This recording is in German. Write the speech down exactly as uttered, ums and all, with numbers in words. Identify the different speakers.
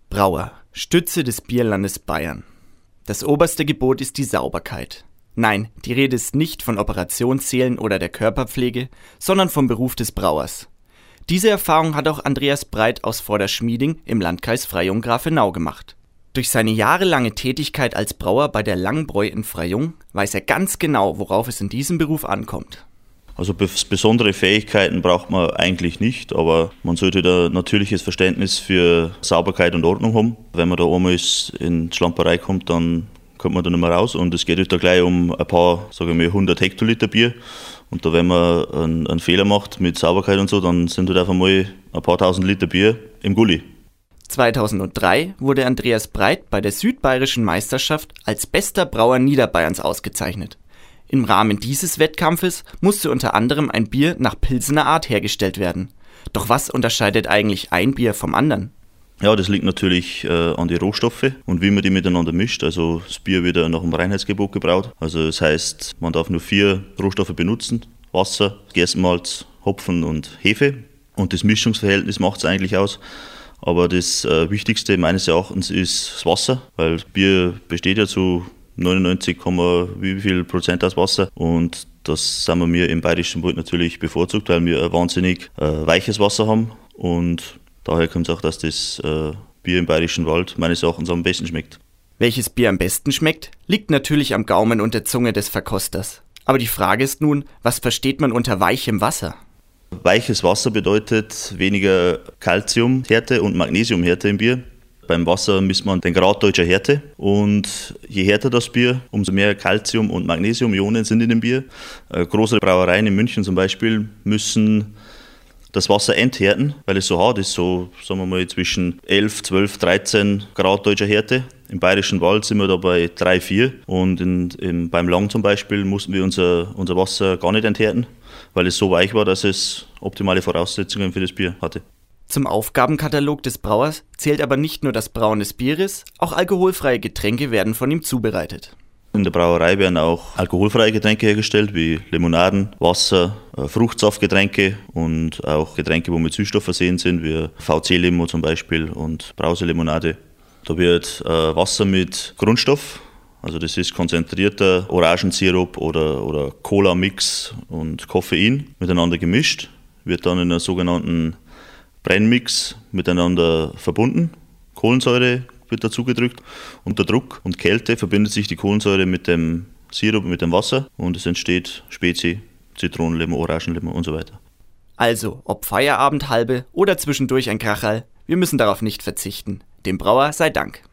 Speaker 1: Brauer, Stütze des Bierlandes Bayern. Das oberste Gebot ist die Sauberkeit. Nein, die Rede ist nicht von Operationssälen oder der Körperpflege, sondern vom Beruf des Brauers. Diese Erfahrung hat auch Andreas Breit aus Vorderschmieding im Landkreis Freyung-Grafenau gemacht. Durch seine jahrelange Tätigkeit als Brauer bei der Langbräu in Freyung weiß er ganz genau, worauf es in diesem Beruf ankommt.
Speaker 2: Also besondere Fähigkeiten braucht man eigentlich nicht, aber man sollte da ein natürliches Verständnis für Sauberkeit und Ordnung haben. Wenn man da einmal in die Schlamperei kommt, dann kommt man da nicht mehr raus. Und es geht halt da gleich um ein paar, sagen wir, hundert Hektoliter Bier. Und da, wenn man einen, einen Fehler macht mit Sauberkeit und so, dann sind halt einfach mal ein paar tausend Liter Bier im Gully.
Speaker 1: zweitausenddrei wurde Andreas Breit bei der Südbayerischen Meisterschaft als bester Brauer Niederbayerns ausgezeichnet. Im Rahmen dieses Wettkampfes musste unter anderem ein Bier nach Pilsener Art hergestellt werden. Doch was unterscheidet eigentlich ein Bier vom anderen?
Speaker 2: Ja, das liegt natürlich äh, an die Rohstoffe und wie man die miteinander mischt. Also das Bier wird ja nach dem Reinheitsgebot gebraut. Also das heißt, man darf nur vier Rohstoffe benutzen. Wasser, Gerstenmalz, Hopfen und Hefe. Und das Mischungsverhältnis macht es eigentlich aus. Aber das äh, Wichtigste meines Erachtens ist das Wasser, weil Bier besteht ja zu neunundneunzig, wie viel Prozent aus Wasser, und das sind wir im Bayerischen Wald natürlich bevorzugt, weil wir ein wahnsinnig äh, weiches Wasser haben, und daher kommt es auch, dass das äh, Bier im Bayerischen Wald meines Erachtens am besten schmeckt.
Speaker 1: Welches Bier am besten schmeckt, liegt natürlich am Gaumen und der Zunge des Verkosters. Aber die Frage ist nun, was versteht man unter weichem Wasser?
Speaker 2: Weiches Wasser bedeutet weniger Calciumhärte und Magnesiumhärte im Bier. Beim Wasser misst man den Grad deutscher Härte, und je härter das Bier, umso mehr Calcium- und Magnesium-Ionen sind in dem Bier. Äh, große Brauereien in München zum Beispiel müssen das Wasser enthärten, weil es so hart ist, so sagen wir mal zwischen elf, zwölf, dreizehn Grad deutscher Härte. Im Bayerischen Wald sind wir da bei drei, vier, und in, in, beim Lang zum Beispiel mussten wir unser, unser Wasser gar nicht enthärten, weil es so weich war, dass es optimale Voraussetzungen für das Bier hatte.
Speaker 1: Zum Aufgabenkatalog des Brauers zählt aber nicht nur das Brauen des Bieres, auch alkoholfreie Getränke werden von ihm zubereitet.
Speaker 2: In der Brauerei werden auch alkoholfreie Getränke hergestellt, wie Limonaden, Wasser, Fruchtsaftgetränke und auch Getränke, wo mit Süßstoff versehen sind, wie V C-Limo zum Beispiel und Brauselimonade. Da wird Wasser mit Grundstoff, also das ist konzentrierter Orangensirup oder, oder Cola-Mix und Koffein, miteinander gemischt, wird dann in einer sogenannten Brennmix miteinander verbunden. Kohlensäure wird dazu gedrückt. Unter Druck und Kälte verbindet sich die Kohlensäure mit dem Sirup, mit dem Wasser, und es entsteht Spezi, Zitronenlimo, Orangenlimo und so weiter.
Speaker 1: Also, ob Feierabendhalbe oder zwischendurch ein Kracherl, wir müssen darauf nicht verzichten. Dem Brauer sei Dank.